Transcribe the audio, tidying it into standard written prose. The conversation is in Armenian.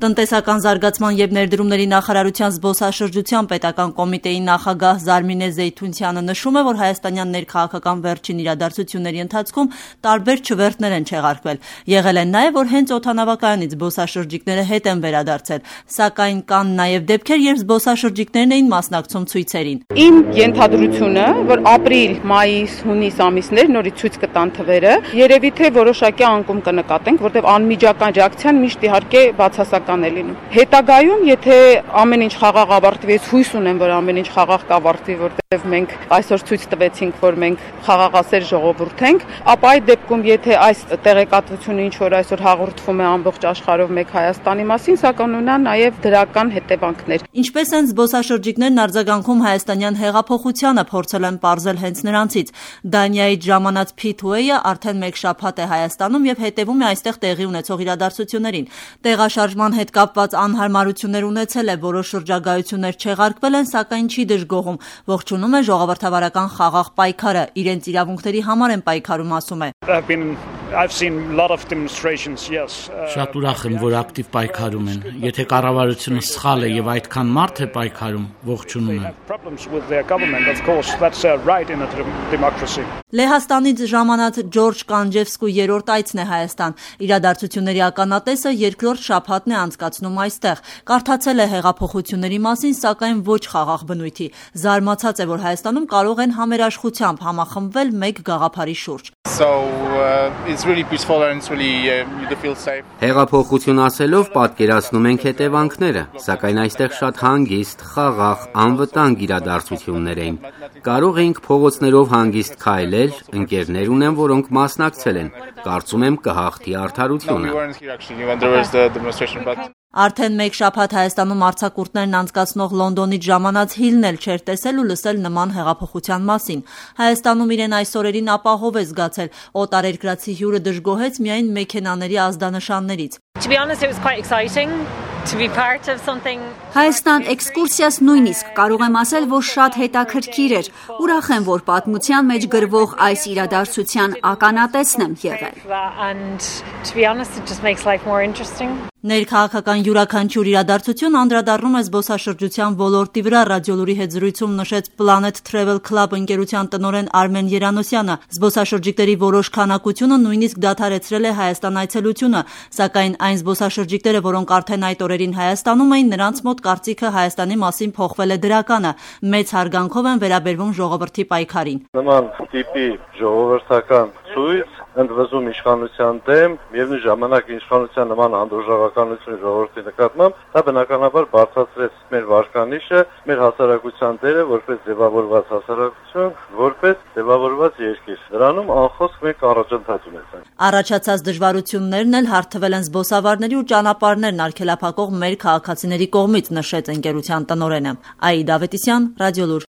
Տնտեսական զարգացման և ներդրումների նախարարության զբոսաշրջության պետական կոմիտեի նախագահ Զարմինե Զեյթունցյանը նշում է, որ հայաստանյան ներքաղաքական վերջին իրադարձությունների ընթացքում տարբեր չվերթներ են չեղարկվել։ Եղել է նաև, որ հենց օդանավակայանից զբոսաշրջիկները հետ են վերադարձել, սակայն կան նաև դեպքեր, երբ զբոսաշրջիկներն էին մասնակցում ցույցերին։ Իմ ենթադրությունը, որ ապրիլ, մայիս, հունիս ամիսներ նորից ցույց կտան թվերը, երևի թե որոշակի անկում կնկատենք, որտեղ անմիջական ռեակցիան միշտ իհարկե բացասական է լինում։ Հետագայում, եթե ամեն ինչ խաղաղ ավարտվի, ես հույս ունեմ, որ ամեն ինչ խաղաղ կավարտվի, որտեղ մենք այսօր ցույց տվեցինք, որ մենք խաղաղասեր ժողովուրդ ենք, ապա այդ դեպքում, եթե այս տեղեկատվությունը ինչ որ այսօր հաղորդվում է ամբողջ աշխարհով մեկ Հայաստանի մասին, սակայն ունա նաև դրական հետևանքներ։ Ինչպես են զբոսաշրջիկներն արձագանքում հայաստանյան հեղափոխությանը, փորձել են պարզել հենց նրանցից։ Դանիայից ժամանած Փիթուեյը արդեն մեկ շաբաթ է Հայաստանում եւ հետևում է այստեղ տեղի ունեցող իրադարձություններին։ Տեղաշարժման հետ կապված անհարմարություններ ունեցել է, որոշ շրջագայություններ չեղարկվել են, սակայն չի դժգոհում։ Ողջունում է ժողովրդավարական խաղաղ պայքարը, իրենց իրավունքների համար են պայքարում, ասում է։ Շատ ուրախ եմ, որ ակտիվ պայքարում են։ Եթե կառավարությունը սխալ է եւ այդքան մարդ է պայքարում, ողջունում եմ։ Լեհաստանից ժամանած Ջորջ Կանջևսկու երրորդ այցն է Հայաստան։ Իրադարձությունների ականատեսը երկրորդ շաբաթն է անցկացնում այստեղ։ Կարդացել է հեղափոխությունների մասին, սակայն ոչ խաղաղ բնույթի։ Զարմացած է, որ Հայաստանում կարող են համերաշխությամբ համախմբվել մեկ գաղափարի շուրջ։ Հեղափոխություն ասելով պատկերացնում ենք հետևանքները, սակայն այստեղ շատ հանգիստ, խաղաղ, անվտանգ իրադարձություններ էին։ Կարող էինք փողոցներով հանգիստ քայլել, ընկերներ ունեմ, որոնք մասնակցել են։ Կարծում եմ կհաղթի արդարությունը։ Արդեն մեկ շաբաթ Հայաստանում արձակուրդներն անցկացնող Լոնդոնից ժամանած Հիլն էլ չէր տեսել ու լսել նման հեղափոխության մասին։ Հայաստանում իրեն այս օրերին ապահով է զգացել, օտարերկրացի հյուրը դժգոհեց միայն մեքենաների ազդանշաններից։ Հայաստան էքսկուրսիաս նույնիսկ կարող եմ ասել, որ շատ հետաքրքիր էր։ Ուրախ եմ, որ պատմության մեջ գրվող այս իրադարձության ականատեսն եմ եղել։ Ներքաղաքական յուրաքանչյուր իրադարձություն անդրադառնում է զբոսաշրջության ոլորտի վրա, Ռադիոլուրի հետ զրույցում նշեց Planet Travel Club ընկերության տնօրեն Արմեն Երանոսյանը։ Զբոսաշրջիկների որոշ քանակությունը նույնիսկ դադարեցրել է Հայաստան այցելությունը, սակայն այն զբոսաշրջիկները, որոնք արդեն այդ օրերին Հայաստանում էին, նրանց մոտ կարծիքը Հայաստանի մասին փոխվել է դրականը։ Մեծ հարգանքով են վերաբերվում ժողովրդի պայքարին։ Նման տիպի ժողովրդական ցույց ընդվզում իշխանության դեմ, միևնույն ժամանակ իշխանության նման անդրաժողովականություն ժողովրդի նկատմամբ, դա բնականաբար բարձրացրեց մեր վարկանիշը, մեր հասարակության դերը որպես ձևավորված հասարակություն, որպես ձևավորված երկիր։ Դրանում անխոսք մենք առաջընթաց ունեցանք։ Առաջացած դժվարություններն էլ հարթվել են զբոսավարների ու ճանապարհներն արգելափակող մեր քաղաքացիների կողմից, նշեց ընկերության տնօրենը։ Աիդա Ավետիսյան, Ռադիոլուր։